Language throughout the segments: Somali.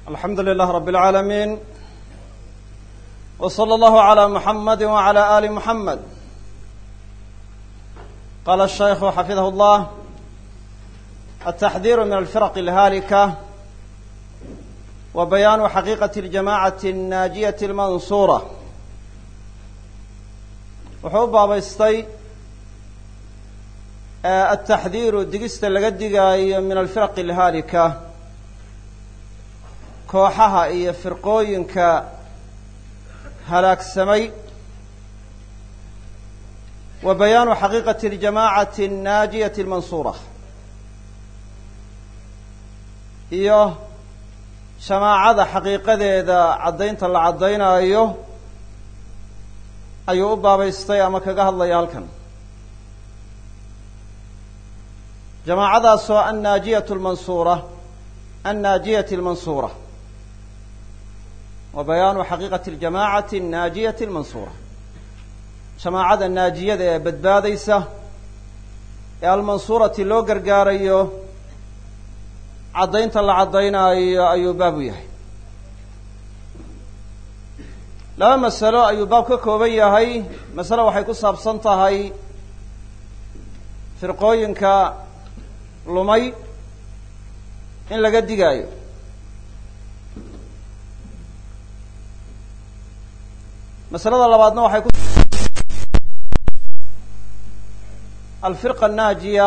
الحمد لله رب العالمين وصلى الله على محمد وعلى آل محمد. قال الشيخ حفظه الله: التحذير من الفرق الهالكة وبيان حقيقة الجماعة الناجية المنصورة. wuxuu baabaystay التحذير digista laga digaayo min الفرق الهالكة kooxaha iyo firqooyinka halaagsamay wa bayaanu xaqiiqati اljamaacati الnaajiyati اlmansuura iyo jamaacada xaqiiqadeeda caddaynta la caddaynayo ayuu u baabaystay ama kaga hadlaya halkan. jamaacadaasoo annaajiyatu اlmansuura wa bayaanu xaqiiqati اljamaacati الnaajiyati اlmansuura. jamaacada naajiyada ee badbaadaysa ee almansuurati loo gargaarayo caddaynta la caddaynayo ayuu baab u yahay. laba masalo ayuu baab ka kooban yahay. masale waxay ku saabsan tahay firqooyinka lumay in laga digaayo. masalada labaadna waxay ku alfirqa annaajiya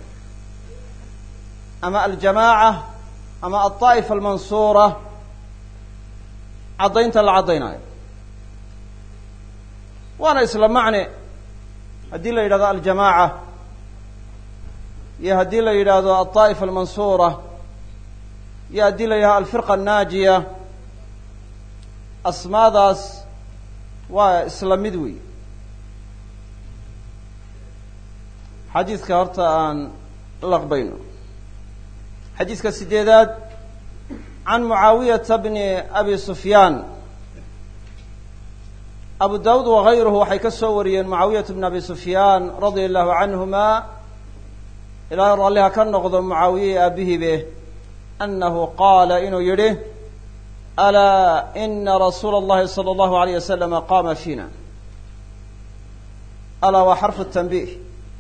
ama aljamaaca ama alطaa'ifa almansuura caddaynta la caddaynayo. waana isla macne haddii la yidhahdo aljamaaca iyo haddii la yidhaahdo alطaa'ifa almansuura iyo haddii la yidhahdo alfirqa annaajiya, asmaadaas waa isla mid wey. xadiidka horta aan laqbayno. xadiidka sideedaad can mucaawiyata bni abi sufyaan. abu daawud wagayruhu waxay ka soo wariyeen mucaawiyata bni abi sufyaan radia allahu canhuma, ilaahay ralliha ka noqdo mucaawiye aabihiibe, annahu qaala inuu yidhi: alaa ina rasuula اllahi salى اllahu alayh wasalama qaama fiina. alaa waa xarfu tanbiih.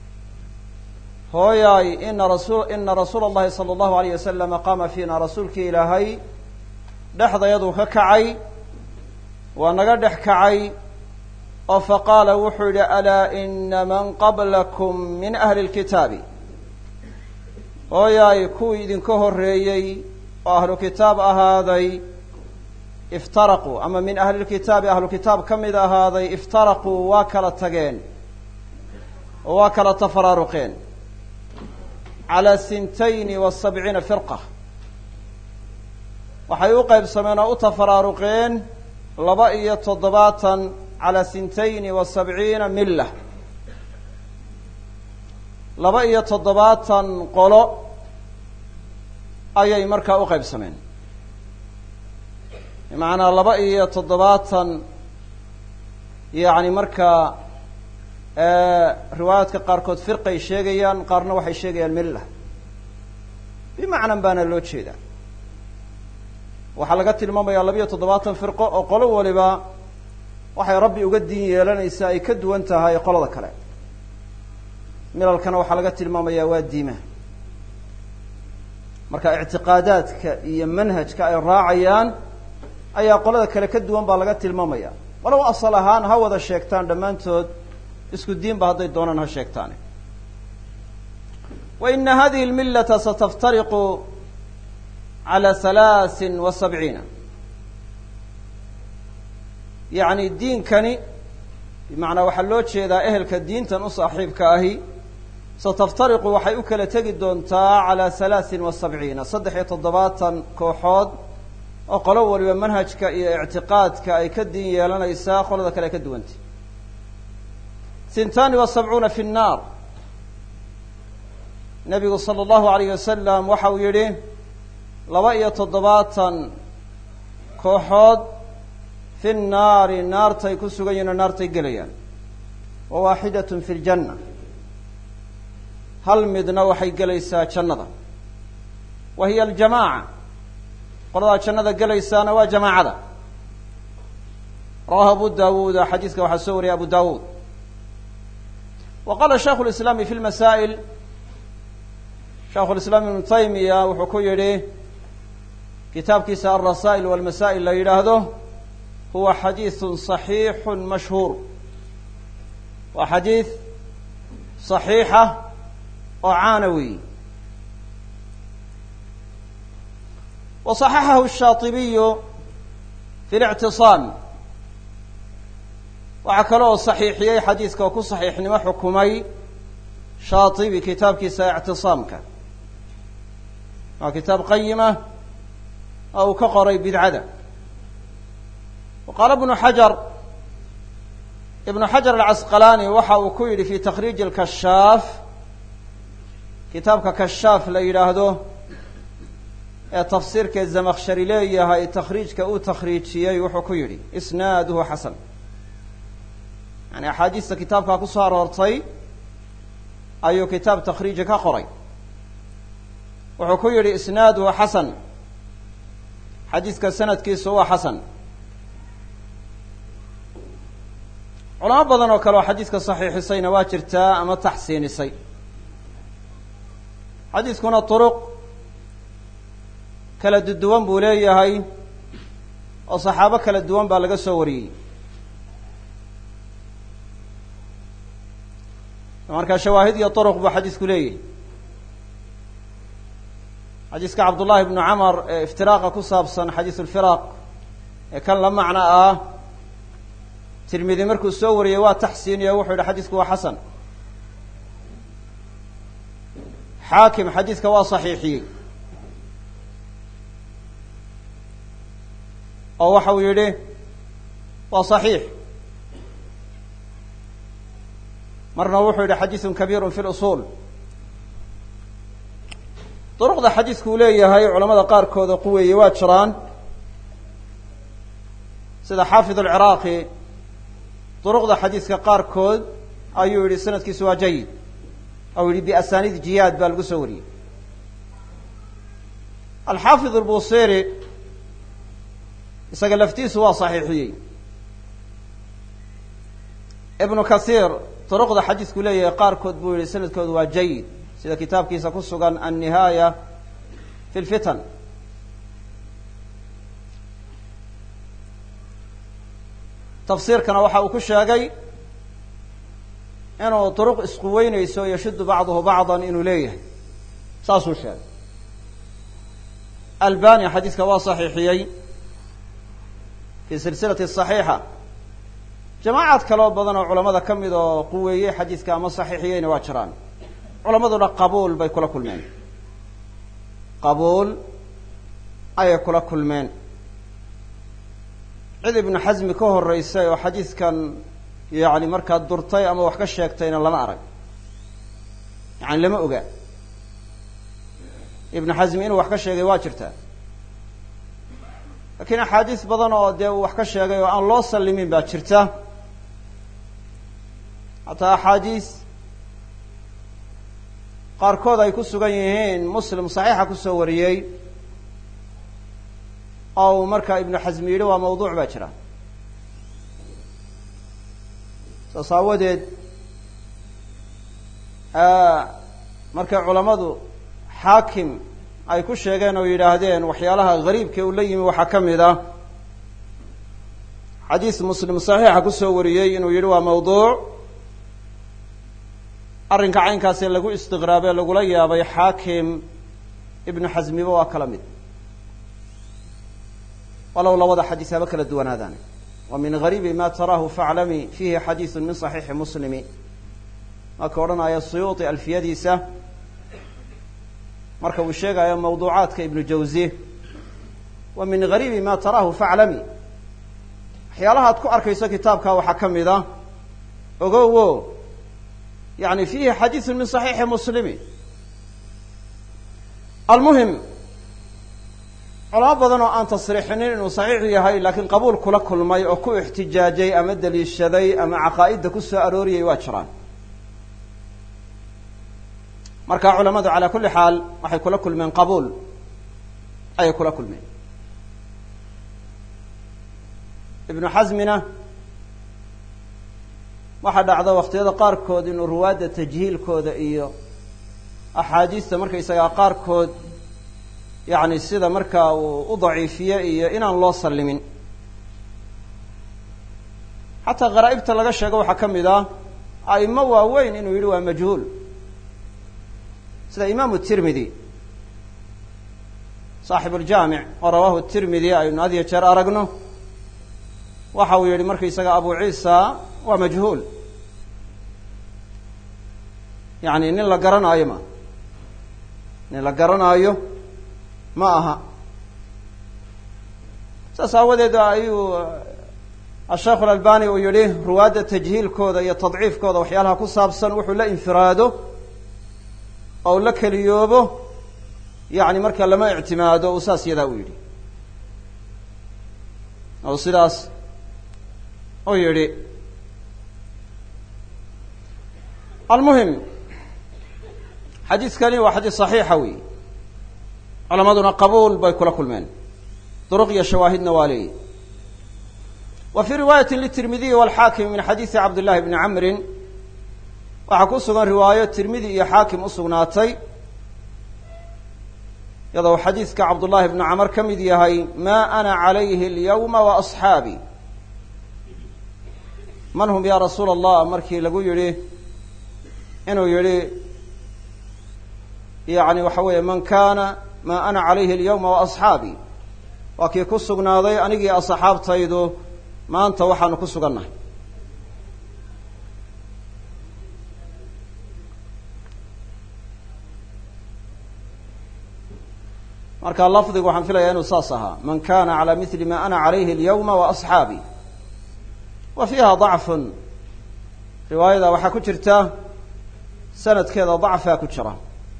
hooyaay ina rasuula اllahi salى اllahu alayh wasalama qaama fiina. rasuulkii ilaahay dhexdayaduu ka kacay, waa naga dhex kacay, oo faqaala wuxuu yidhi: alaa ina man qablakum min ahli اlkitaabi. hooyaay kuwii idinka horreeyey oo ahlu kitaab ahaaday, iftaraquu, ama min ahli lkitaabi ahlu kitaab ka mid ahaaday, iftaraquu waa kala tageen oo waa kala tafaraaruqeen calaa 72 firqa. waxay u qaybsameen oo u tafaraaruqeen 72 calaa 72 milla. 72 qolo ayay markaa u qaybsameen. bimacnaa 72 yani markaa riwaayaadka qaarkood firqay sheegayaan, qaarna waxay sheegayaan milla. bimacnan baana loo jeedaa. waxaa laga tilmaamayaa 72 firqo oo qolo waliba waxay rabbi uga diin yeelanaysaa ay ka duwan tahay qolada kale. milalkana waxaa laga tilmaamayaa waa diima. marka ictiqaadaadka iyo manhajka ay raacayaan ayaa qolada kale ka duwan baa laga tilmaamaya. walow asal ahaan ha wada sheegtaan dhammaantood, isku diinba hadday doonaan ha sheegtaane. wa ina hadihi اlmillata sataftariqu calى 73. yacni diinkani bimacnaa waxaa loo jeedaa ehelka diintan u saaxiibka ahi, sataftariqu waxay u kala tegi doontaa calى 73 73 kooxood oo qolo waliba manhajka iyo ictiqaadka ay ka diin yeelanaysaa qolada kale ay ka duwantay. 72 fi الnaar. nabigu salى اllahu alayh wasalam waxa uu yidhi 72 kooxood fi الnaari, naartay ku sugan yihin oo naartay gelayaan. wa waaxidaة fi اljanna. hal midna waxay gelaysaa jannada. wa hiya aljamaaca. qolada jannada gelaysaana waa jamaacada rawahu abu dawud xadiiska waxaa soo wariyay abu dawud wa qala shaykh اlislaam fi lmasaa'il shaykh اlislaam ibnu taymiya wuxuu ku yidhi kitaabkiisa alrasaa'il walmasaa'il la yidhaahdo huwa xadiiثun صaxiixu mashhuur waa xadiid صaxiixa oo caana weeyi wa صaxaxahu الshaatibiyu fi اlictiصaam waxaa kale oo saxiixiyey xadiiska oo ku saxiixnimo xukumay shaatibi kitaabkiisa ictisaamka waa kitaab qayima oo uu ka qoray bidcada wa qaala ibnu xajar alcasqalaani waxa uu ku yidhi fi takhriij alkashaaf kitaabka kashaaf la yidhaahdo ee tafsiirka zamakshari leeyahay takhriijka uu takhriijiyey wuxuu ku yidhi isnaaduhu xasan yani axaadiista kitaabkaa kusoo aroortay ayuu kitaab takhriija ka qoray wuxuu ku yidhi isnaaduhu xasan xadiiska sanadkiisu waa xasan culamo badan oo kale oo xadiiska saxiixisayna waa jirtaa ama taxsiinisay xadiiskuna turuq kala duwan buu leeyahay oo saxaabo kala duwan baa laga soo wariyey markaa shawaahid iyo turuq buu xadiisku leeyahay xadiiska cabdullahi ibnu camar ee iftiraaqa ku saabsan xadiis ulfiraaq ee kan la macno ah tirmidi markuu soo wariyey waa taxsiiniye wuxuu yidhi xadiisku waa xasan xaakim xadiiska waa saxiixiyey oo waxa uu yidhi waa saxiix marna wuxuu yidhi xadiisun kabiirun fi lusuul duruqda xadiisku uu leeyahay culamada qaarkooda quweeye waa jiraan sida xaafid alciraaqi duruqda xadiiska qaarkood ayuu yidhi sanadkiisu waa jayid ou yidhi biasaniid jiyaad baa lagu soo wariyey alxaafid albusiri isaga laftiisu waa saxiixiyey ibnu kasiir duruqda xadiisku leeyahay qaarkood buu yihi sanadkoodu waa jayid sida kitaabkiisa ku sugan annihaaya fi lfitan tafsiirkana waxa uu ku sheegay inuu duruq isquweyneyso yashuddu bacduhu bacdan inuu leeyahay saasuu sheegay albani xadiiska waa saxiixiyey fi silsilati saxiixa jamaacad kaloo badan oo culamada ka mid oo quweeyey xadiiska ama saxiixiyeyna waa jiraan culamaduna qabuul bay kula kulmeen qabuul ayay kula kulmeen cid ibnu xasmi ka horeysay oo xadiiskan yani markaa durtay ama wax ka sheegtayna lama arag yani lama oga ibnu xasmi inuu wax ka sheegay waa jirtaa lakiin axaadiis badan oo dee uu wax ka sheegay oo aan loo sallimin baa jirta hataa axaadiis qaarkood ay ku sugan yihiin muslim saxiixa kusoo wariyey oo uu markaa ibnu xasmi yidhi waa mawduuc baa jira saas aawadeed markay culamadu xaakim ay ku sheegeen oo yidhaahdeen waxyaalaha gariibka uu la yimi waxaa ka mid ah xadiis muslim saxiixa kusoo wariyey inuu yidhi waa mawduuc arrinka caynkaasi lagu istiqraabee lagula yaabay xaakim ibnu xasmiba waa kala mid walow labada xadiis haba kala duwanaadaan wa min gariibi ma taraahu faclami fiihi xadiisu min صaxiixi muslimi marka odhanaya suyuuti alfiyadiisa marka uu sheegayo mawduucaadka ibnu jawzi wa min gariibi ma taraahu faclami waxyaalaha ad ku arkayso kitaabka waxaa ka mid a ogowo yani fiihi xadiisu min صaxiixi muslimi almuhim culamo badan oo aan tasriixinin inuu saxiix yahay laakiin qabuul kula kulmay oo ku ixtijaajay ama daliishaday ama caqaa'idda ku soo arooriyay waa jiraan marka culamadu calaa kulli xaal waxay kula kulmeen qabuul ayay kula kulmeen ibnu xasmina waxaa dhacda waqtiyada qaarkood inuu ruwaadda tajhiilkooda iyo axaadiista markaysagaa qaarkood yacni sida markaa uu u daciifiye iyo inaan loo sallimin xataa qaraa'ibta laga sheego waxaa ka mid ah a'imo waaweyn inuu yidhi waa majhuul sida imaamu tirmidi saaxibu ljaamic oo rawaahu tirmidi aynu had iyo jeer aragno waxa uu yidhi markaysaga abu ciisa waa majhuul yacni nin la garanaayo ma nin la garanaayo ma aha saas aawadeed ayuu asheekh alalbani uu yidhi ruwaadda tajhiilkooda iyo tadciifkooda waxyaalaha ku saabsan wuxuu la infiraado oo la keliyoobo yacni marka lama ictimaado uu saas yadaa u yidhi ou sidaas u yidhi almuhim xadiiskani waa xadiis saxiixa wey culamaduna qabuul bay kula kulmeen duruq iyo shawaahidna waa leeyihi wa fii riwaayati litirmidiyi walxaakimi min xadiisi cabdillahi bni camrin waxaa ku sugan riwaayo tirmidi iyo xaakim u sugnaatay iyadoo xadiiska cabdullahi bni camar ka mid yahay maa ana calayhi alyawma wa asxaabii man hum ya rasuula allah markii lagu yidhi inuu yidhi yani waxa weeye man kana maa ana calayhi alyawma wa asxaabii waa kii ku sugnaaday anigii asxaabtaydu maanta waxaanu ku sugannahay marka lafdigu waxaan filayaa inuu saas ahaa man kana calى mili ma ana calayhi alyawma wa asxaabii wa fiiha dacfun riwaayada waxaa ku jirta sanadkeeda dacfaa ku jira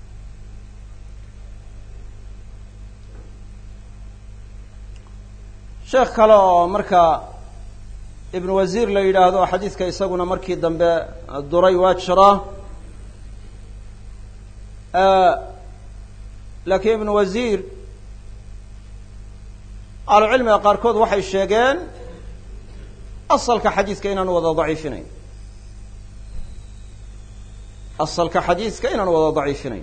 sheekh kale oo marka ibnu wasiir la yidhaahdo xadiidka isaguna markii dambe duray waa jiraa laakiin ibnu wasiir ahlucilmiga qaarkood waxay sheegeen asalka xadiiska inaan wada daciifinayn asalka xadiiska inaan wada daciifinayn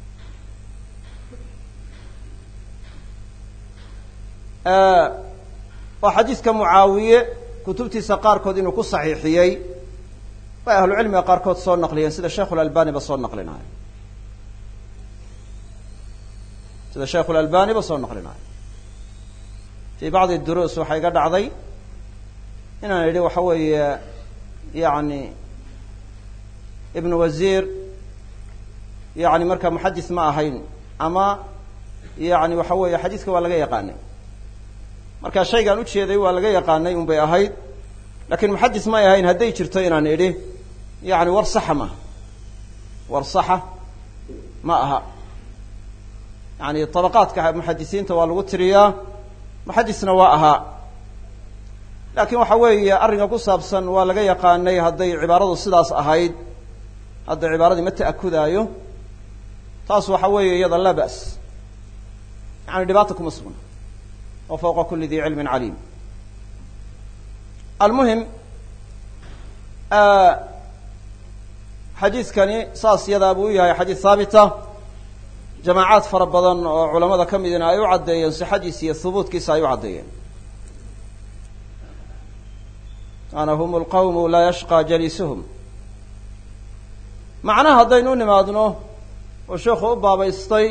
oo xadiiska mucaawiye kutubtiisa qaarkood inuu ku saxiixiyey bay ahlucilmiga qaarkood soo naqliyeen sida sheikhulalbani ba soo naqlinayo sida sheikhulalbani ba soo naqlinayo fii bacdi duruus waxay ga dhacday inaan idhi waxa weeye yani ibnu wasiir yani marka muxadis ma ahayn ama yani waxa weeye xadiiska waa laga yaqaanay marka shaygaan ujeeday waa laga yaqaanay un bay ahayd lakin muxadis may ahayn hadday jirto inaan idhi yani war saxa maaha war saxa ma aha yani طabaqaadka muxadisiinta waa lagu tiriyaa muxadisna waa ahaa laakiin waxa weeye arrinka ku saabsan waa laga yaqaanay hadday cibaaradu sidaas ahayd hadda cibaaradii ma ta'akudaayo taas waxa weeye iyada laa ba's yani dhibaata kuma sugna wa fawqa kuli di cilmin caliim almuhim xadiiskani saas yadaa buu u yahay xadiis haabita jamaacaad fara badan oo culamada ka midina ay u caddeeyeen sixadiisa iyo hubuutkiisa ay u caddeeyeen ana hum lqawmu laa yashqى jaliisuhum macnaha haddaynu u nimaadno oo sheekhu u baabaystay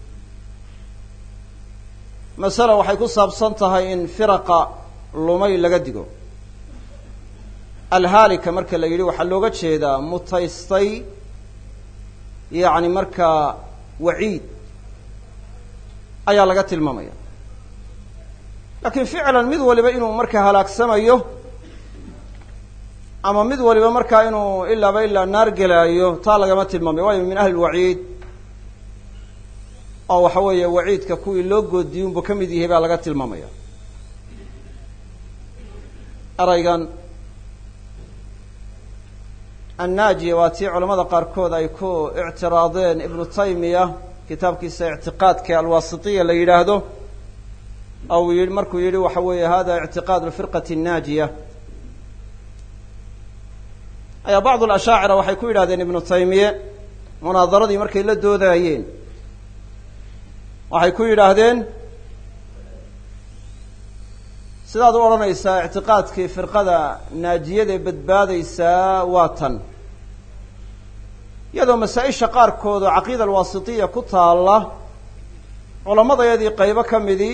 masale waxay ku saabsan tahay in firaqa lumay laga digo alhaalika marka la yidhi waxaa looga jeedaa mutaystay yani markaa waciid ayaa laga tilmaamaya laakiin ficlan mid waliba inuu marka halaagsamayo ama mid waliba markaa inuu ilaaba ilaa naar gelaayo taa lagama tilmaamayo waayo min ahli lwaciid oo waxa weeye waciidka kuwii loo goodiyey unbu ka mid yahay baa laga tilmaamaya eraygan annaajiya waa tii culamada qaarkood ay ku ictiraadeen ibnu taymiya kitaabkiisa ictiqaadka alwaasitiya la yidhaahdo أو markuu yihi waxa weeye hada اعtiqاad الفirqة الناaجية ayaa bعض الأشhaacرة waxay ku yidhahdeen iبnu taymiye munaadaradii markay la doodaayeen waxay ku yidhaahdeen sidaad u odhanaysaa اعtiqاadkii firqada naajiyada ee badbaadaysaa waa tan iyadoo masaa-isha qaarkood oo caqiida alwaasitiya ku taalla culamadayadii qaybo ka midii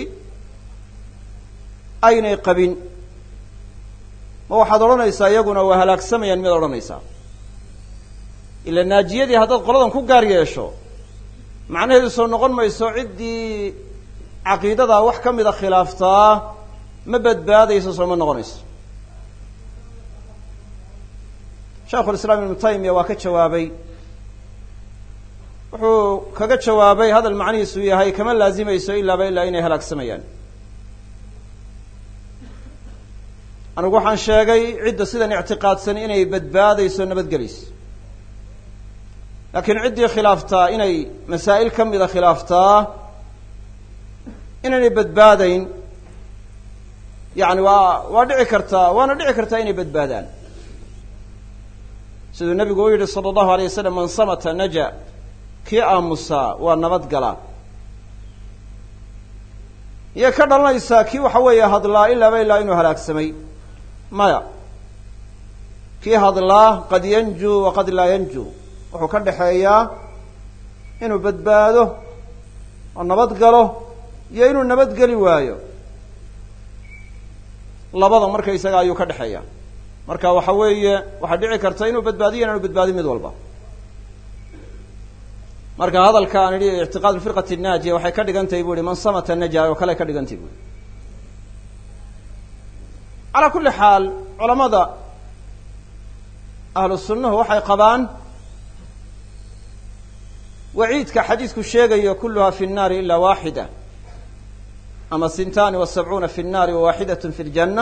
aynay qabin ma waxaad odhanaysaa iyaguna waa halaagsamayaan miyaad odhanaysaa ila naajiyadii haddaad qoladan ku gaar yeesho macnaheedu soo noqon mayso ciddii caqiidadaa wax ka mida khilaaftaa ma badbaadayso soo ma noqonayso shaykhulislaam ibnu taymiya waa ka jawaabay wuxuu kaga jawaabay hadal macnihiisu yahay kama laazimayso ilaaba ilaa inay halaagsamayaan anigu waxaan sheegay cidda sidan ictiqaadsan inay badbaadayso nabadgelayso laakiin ciddii khilaaftaa inay masaa'il ka mida khilaaftaa inaynay badbaadayn yani waa dhici kartaa waana dhici kartaa inay badbaadaan siduu nabigu u yihi salى الlahu alيه wasalam man samata naja kii aamusaa waa nabad galaa iyay ka dhalanaysaa kii waxa weeye hadlaa ilaaba ilaa inuu halaagsamay maya kii hadlaa qad yanjuu waqad laa yanjuu wuxuu ka dhexeeyaa inuu badbaado oo nabad galo iyo inuu nabadgeli waayo labada markaysaga ayuu ka dhexeeya marka waxa weeye waxaa dhici karta inuu badbaadiyo inaanu badbaadin mid walba marka hadalka aan idhi ictiqaad firqati الnaajiya waxay ka dhigan tahay bu ihi man samata naja oo kale ka dhigan tahay bu calaa kulli xaal culamada ahlu sunnahu waxay qabaan waciidka xadiidku sheegayo kuluha fi الnaari ila waaxida ama sintani وسabcuuna fi الnaari وawaaxidaة fi اljanة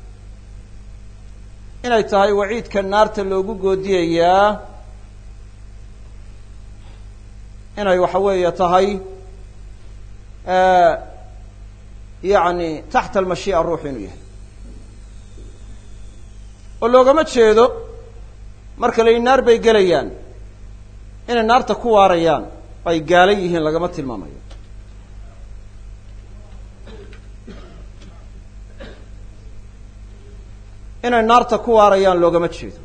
inay tahay waciidka naarta loogu goodiyayaa inay waxa weeye tahay yani taxta almashii'a ruuxu inuu yahay oo loogama jeedo marka la naar bay gelayaan inay naarta ku waarayaan ay gaala yihiin lagama tilmaamayo inay naarta ku waarayaan loogama jeedo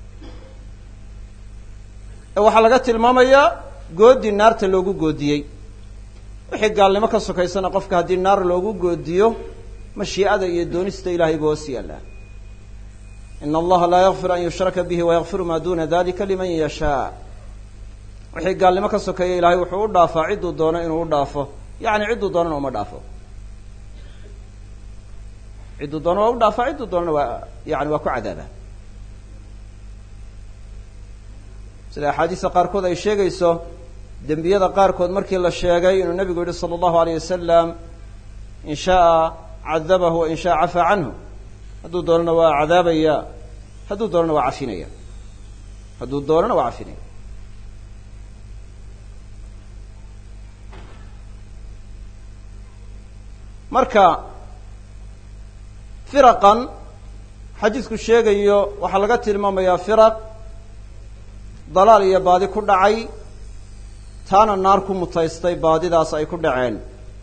ee waxaa laga tilmaamayaa goodi naarta loogu goodiyey wixii gaalnimo ka sokaysana qofka haddii naar loogu goodiyo mashii'ada iyo doonista ilahay buu hoos yaallaa ina allaha laa yakfir an yushraka bihi wayakfiru maa duna dalika liman yashaa wixii gaalnimo ka sokeeya ilahay wuxuu u dhaafaa cidduu doono inuu u dhaafo yani cidduu doonana uma dhaafo cidduu doono waa u dhaafaa cidduu doonana waa yani waa ku cadaabaa sida axaadiista qaarkood ay sheegayso dembiyada qaarkood markii la sheegay inuu nabigu yihi salى الlahu alayه wasalam in shaءa cadabahu wain shaءa cafaa canhu hadduu doonana waa cadaabaya hadduu doonana waa cafinaya hadduu doonana waa cafinaya marka firaqan xadiidku sheegayo waxaa laga tilmaamayaa firaq dalaal iyo baadi ku dhacay taana naar ku mutaystay baadidaas ay ku dhaceen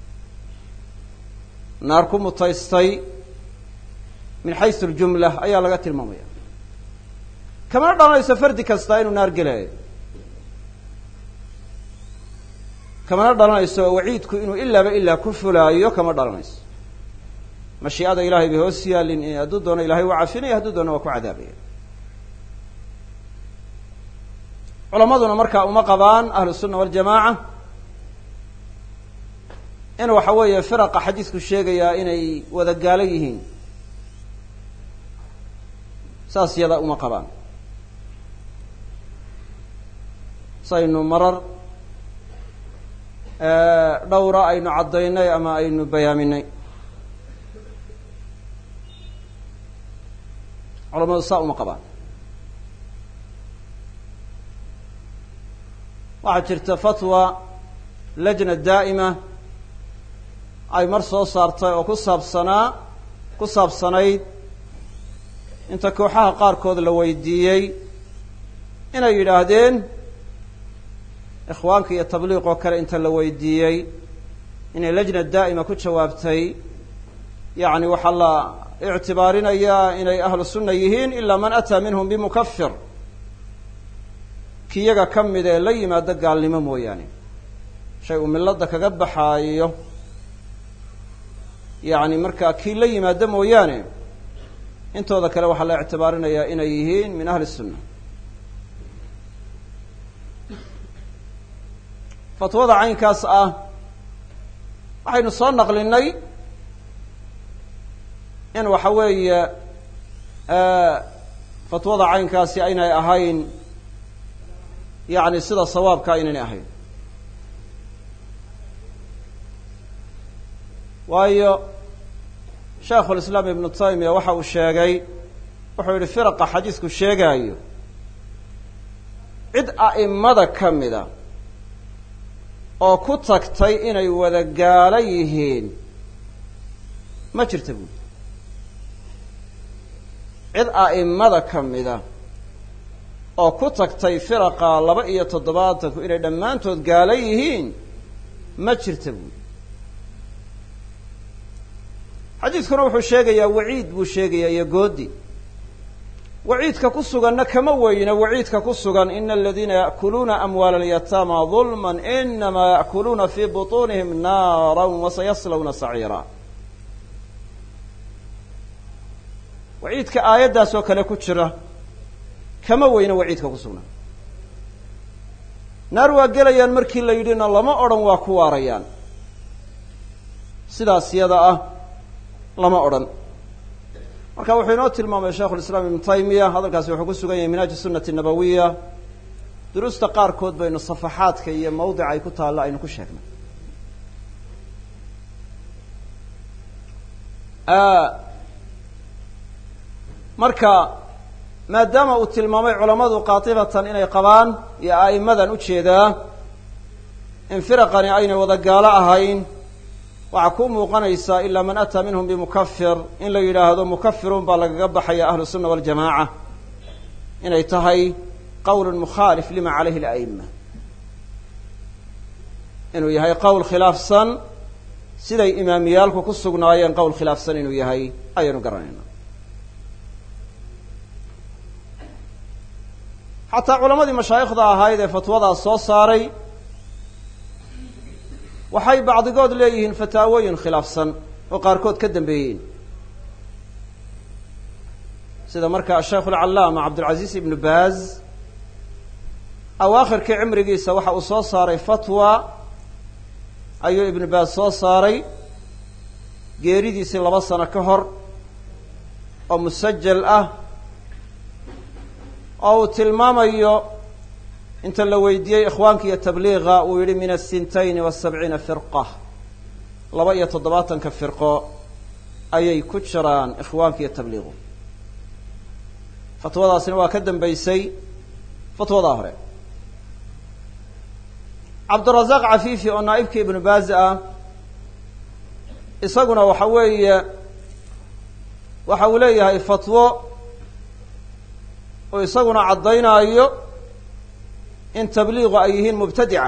naar ku mutaystay min xaysu aljumla ayaa laga tilmaamaya kamana dhalanayso fardi kasta inuu naar gelayo kamana dhalanayso waciidku inuu ilaaba ilaa ku fulaayo kama dhalanayso mashii'ada ilahay bay hoos yaalin hadduu doono ilahay waa cafinaya hadduu doono waa ku cadaabaya culamaduna markaa uma qabaan ahlu الsunna waljamaaca in waxa weeye firaqa xadiidku sheegayaa inay wada gaalo yihiin saas yada uma qabaan saynu marar dhowra aynu caddaynay ama aynu bayaaminay culamadu saa uma qabaan waxaa jirta fatwa lajna daa'ima ay mar soo saartay oo ku saabsanayd inta kooxaha qaarkood la weydiiyey inay yidhaahdeen ikhwaanka iyo tabliiq oo kale inta la weydiiyey inay lajna daa'ima ku jawaabtay yacni waxaa la ictibaarinayaa inay ahlu sunna yihiin ilaa man ataa minhum bimukafir kiyaga ka mid ee la yimaado gaalnimo mooyaane shay uu milada kaga baxaayo yacni markaa kii la yimaado mooyaane intooda kale waxaa la ictibaarinayaa inay yihiin min ahli sunna fatwada caynkaas ah waxaynu soo naqlinay in waxa weeye fatwada caynkaasi aynay ahayn yacni sida sawaabka aynay ahayn waayo shaykhulislaam ibnu taymiya waxa uu sheegay wuxuu yihi firaqa xadiisku sheegaayo cid a'imada ka mida oo ku tagtay inay wada gaalo yihiin ma jirta buuli cid a'imada ka mida oo ku tagtay firaqa 2-7 inay dhammaantood gaalo yihiin ma jirta buuli xadiiskuna wuxuu sheegayaa waciid buu sheegayaa iyo goodi waciidka ku suganna kama weyna waciidka ku sugan ina aladiina ya'kuluuna amwaala alyataama dulman inamaa ya'kuluuna fii butuunihim naara wasayaslawna saciira waciidka aayaddaas oo kale ku jira kama weyna waciidka ku sugnaa naar waa gelayaan markii la yidhina lama odhan waa ku waarayaan sidaas yada ah lama odhan marka wuxuu inoo tilmaamay shaykhulislaam ibnu taymiya hadalkaasi wuxuu ku sugan yahay minhaaji sunnati nabawiya duruusta qaarkood baynu safaxaadka iyo mawdica ay ku taalla aynu ku sheegnay marka maadaama uu tilmaamay culammadu qaatibatan inay qabaan iyo a'immadan ujeedaa in firaqani aynay wada gaalo ahayn waxaa ku muuqanaysaa ilaa man ataa minhum bimukafir in la yidhaahdo mukafirun baa lagaga baxaya ahlu sunna waljamaaca inay tahay qowlun mukhaalif lima calayhi ala'ima inuu yahay qowl khilaafsan siday imaamiyaalku ku sugnaayeen qowl khilaafsan inuu yahay ayaynu garanayna xataa culamadii mashaayikhda ahayd ee fatwadaas soo saaray waxay bacdigood leeyihiin fataawooyin khilaafsan oo qaarkood ka dambeeyeen sida marka asheikh alcallaama cabdulcaziiz ibnu baaz awaakhirkii cimrigiisa waxa uu soo saaray fatwa ayuu ibnu baaz soo saaray geeridiisii 2 sano ka hor oo musajal ah oo uu tilmaamayo inta la weydiiyey ikhwaanka iyo tabliiqa uu yihi min 72 firqa 72 firqo ayay ku jiraan ikhwaanka iyo tabliiqu fatwadaasina waa ka dambaysay fatwadaa hore cabdirazaaq cafiifi oo naa'ibkii ibnu baaz ah isaguna waxa weeye waxa uu leeyahay fatwo oo isaguna caddaynaayo in tabliiqu ay yihiin mubtadica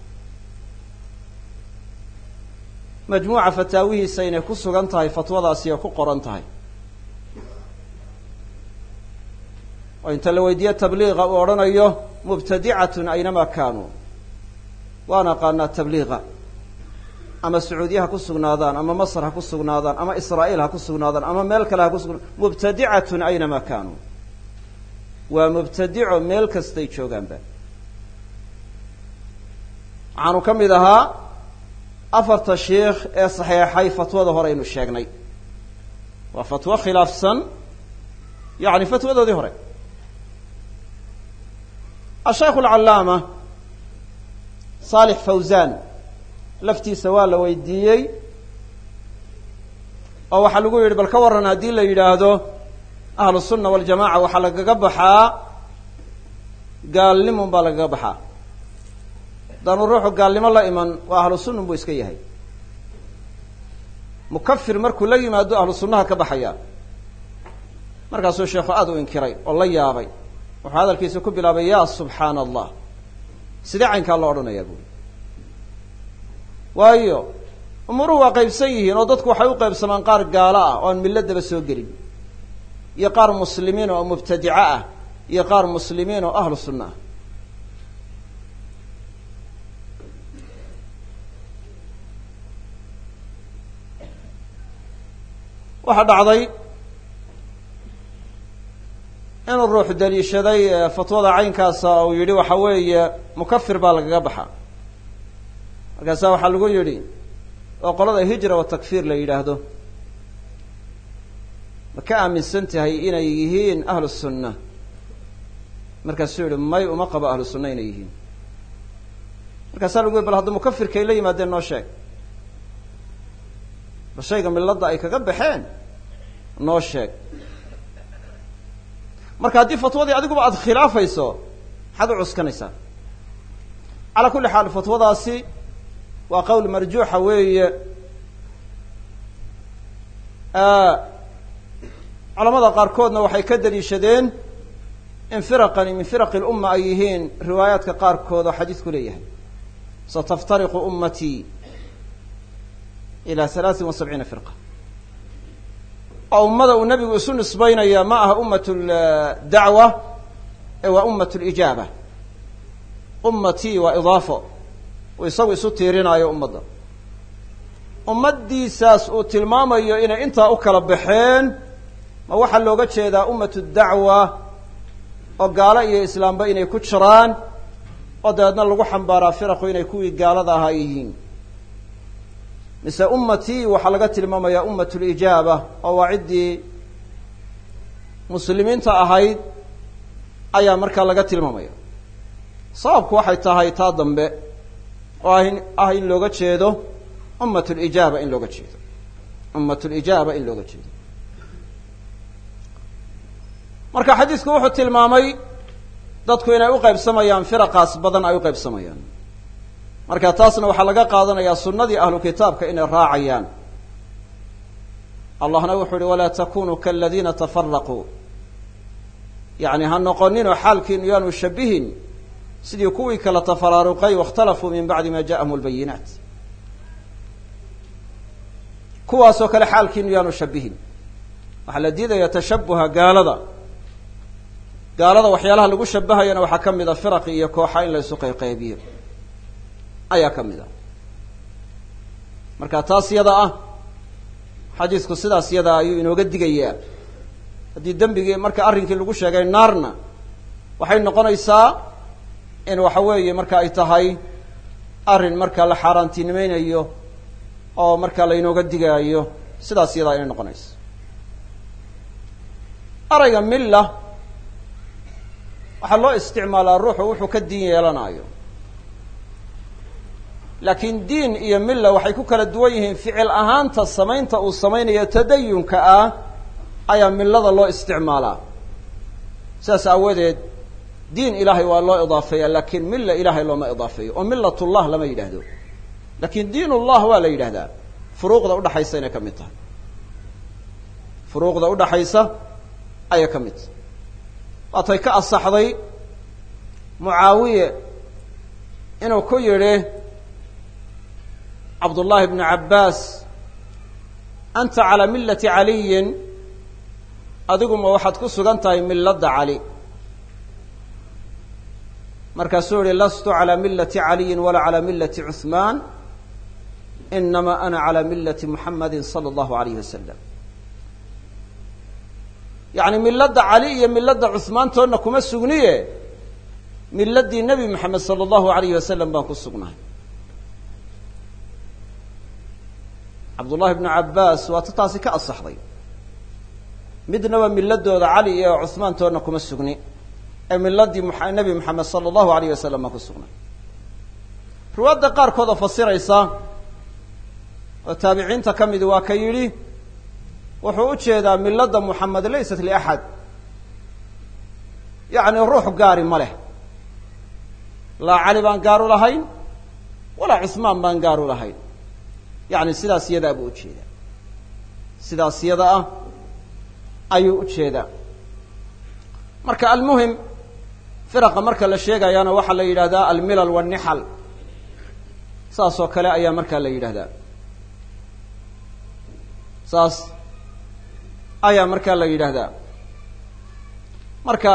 majmuuca fataawihiisa inay ku sugan tahay fatwadaasi oo ku qoran tahay oo inta la weydiiye tabliiqa uu odhanayo mubtadicatun aynamaa kaanuu waan aqaanaa tabliiqa ama sacuudiya ha ku sugnaadaan ama masr ha ku sugnaadaan ama israa'iil ha ku sugnaadaan ama meel kale ha ku sugnaadaan mubtadicatun aynamaa kaanuu waa mubtadico meel kastay joogaanba waxaanu ka mid ahaa 4 sheikh ee saxeexay fatwada hore aynu sheegnay waa fatwo khilaafsan yani fatwadoodii hore asheikh alcallaama saalix fawzan laftiisa waa la weydiiyey oo waxaa lagu yidhi bal ka warran haddii la yidhaahdo ahlu sunna waljamaca waxaa lagaga baxaa gaalnimun baa lagaga baxaa haddaanu ruuxu gaalnimo la iman waa ahlu sunnun buu iska yahay mukafir markuu la yimaado ahlu sunnaha ka baxaya markaasuu sheekhu aada u inkiray oo la yaabay wuxuu hadalkiisa ku bilaabay ya subxaana allah sidee caynkaa loo odhanayaa buuri waayo umuruhu waa qaybsan yihiin oo dadku waxay u qaybsamaan qaar gaalo ah oo aan milladaba soo gelin iyo qaar muslimiin oo mubtadica ah iyo qaar muslimiin oo ahlu sunna ah waxaa dhacday inuu ruux daliishaday fatwada caynkaasa uu yidhi waxa weeye mukafir baa lagaga baxa markaasa waxaa lagu yidhi oo qolada hijra wa takfiir la yidhaahdo ma ka aaminsan tahay inay yihiin ahlu sunna markaasuu yihi may uma qabo ahlu sunna inay yihiin markaasaa lagu yidhi bal hadda mukafirkay la yimaadeen noo sheeg bal shayga milladda ay kaga baxeen noo sheeg marka haddii fatwadii adiguba aada khilaafayso maxaad u cuskanaysaa calaa kulli xaal fatwadaasi waa qowl marjuuxa weeye culamada qaarkoodna waxay ka daliishadeen in firaqani min firaqi lumma ay yihiin riwaayaadka qaarkood oo xadiidku leeyahay sataftariqu ummatii ilى 73 firqa oo ummada uu nabigu isu nisbaynaya ma aha ummat dacwa ee waa ummat lijaaba ummatii waa idaafo uu isagu isu tiirinaayo ummadda ummaddiisaas uu tilmaamayo inay intaa u kala baxeen ma waxaa looga jeedaa ummat dacwa oo gaalo iyo islaamba inay ku jiraan oo dabeedna lagu xambaaraa firaqu inay kuwii gaalada ahaa yihiin mise ummatii waxaa laga tilmaamayaa ummat lijaaba oo waa ciddii muslimiinta ahayd ayaa markaa laga tilmaamaya sababku waxay tahay taa dambe oo ah in looga jeedo ummat lijaaba in looga jeedo ummat lijaaba in looga jeedo marka xadiisku wuxuu tilmaamay dadku inay u qaybsamayaan firaqaas badan ay u qaybsamayaan marka taasna waxaa laga qaadanayaa sunnadii ahlu kitaabka inay raacayaan allahna wuxuu uhi walaa takunuu kaladiina tafaraquu yani ha noqoninoo xaalkiinu yaanu shabihin sidii kuwii kala tafaraaruqay waاkhtalafuu min bacdi ma ja'ahum lbayinaat kuwaasoo kale xaalkiinu yaanu shabihin waxaa la diidaya tashabuha gaalada waxyaalaha lagu shabahayana waxaa ka mid a firaqi iyo kooxa in la isu qayqaybiyo ayaa ka mid a marka taas yada ah xadiisku sidaas yada ayuu inooga digayaa haddii dembigii marka arrinkii lagu sheegay naarna waxay noqonaysaa in waxa weeye marka ay tahay arrin marka la xaaraantinimaynayo oo marka laynooga digaayo sidaas yadaa inay noqonayso erayga milla waxaa loo isticmaalaa ruuxu wuxuu ka diin yeelanayo laakiin diin iyo milla waxay ku kala duwan yihiin ficil ahaanta samaynta uu samaynayo tadayunka ah ayaa millada loo isticmaalaa sidaas aawadeed diin ilaahay waa loo idaafeeya laakiin milla ilaahay looma idaafeeyo oo millatullah lama yidhaahdo laakiin diinullah waa la yidhahdaa furuuqda udhaxaysa inay ka mid tahay furuuqda udhaxaysa ayay ka mid tahay waatay ka asaxday mucaawiye inuu ku yidhi cabdullahi bnu cabbaas anta calaa millati caliyin adiguma waxaad ku sugan tahay milladda cali markaasuu yihi lastu calaa millati caliyin walaa calaa millati cuhmaan inamaa ana calaa millati muxamadi sala allahu alayh wasalam yacni milladda cali iyo milladda cuhmaantoodna kuma sugniye milladdii nebi moxamed sala allahu alayh wasalam baan ku sugnahay cabdullahi bnu cabbaas waata taasi ka asaxday midnaba milladooda cali iyo cuhmaantoodna kuma sugni ee miladii nebi moxamed sala allahu alayh wasalam baan ku sugnay riwaayadda qaarkood oo fasiraysa oo taabiciinta ka midi waa ka yidhi wuxuu u jeedaa milladda muxamed laysat liaxad yacni ruux gaari ma leh laa cali baan gaaru lahayn walaa cuhmaan baan gaaru lahayn yacni sidaas iyadaa buu ujeedaa sidaas yada ah ayuu u jeedaa marka almuhim firaqa marka la sheegayana waxaa la yidhahdaa almilal wannixal saas oo kale ayaa markaa la yidhahdaa saas ayaa markaa la yidhaahdaa marka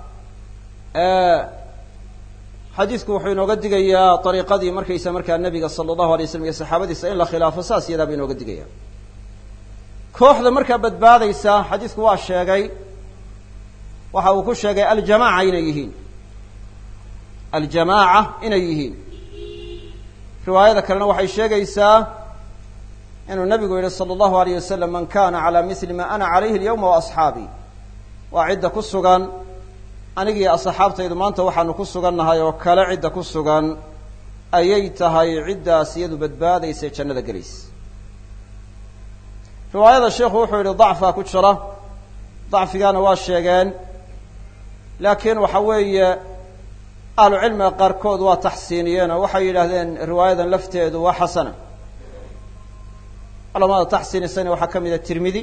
xadiidku wuxuu inooga digayaa dariiqadii markaysa markaa nebiga sala allahu alay waslam iyo saxaabadiisa in la khilaafo saas iyadaaba inooga digaya kooxda markaa badbaadaysa xadiidku waa sheegay waxa uu ku sheegay aljamaaca inay yihiin aljamaaca inay yihiin riwaayada kalena waxay sheegaysaa inuu nabigu yihi salى اllahu alayh wasalam man kana calى mili ma ana calayhi اlyawma waasxaabii waa cidda ku sugan anigii asxaabtaydu maanta waxaanu ku sugannahay oo kale cidda ku sugan ayay tahay ciddaas iyadu badbaadaysa jannada gelaysa riwaayada sheikhu wuxuu yihi dacfaa ku jira dacfigaana waa sheegeen laakiin waxa weeye ahlu cilmiga qaarkood waa taxsiiniyeen oo waxay yidhaahdeen riwaayadan lafteedu waa xasana culamada taxsiinisana waxaa ka mida tirmidi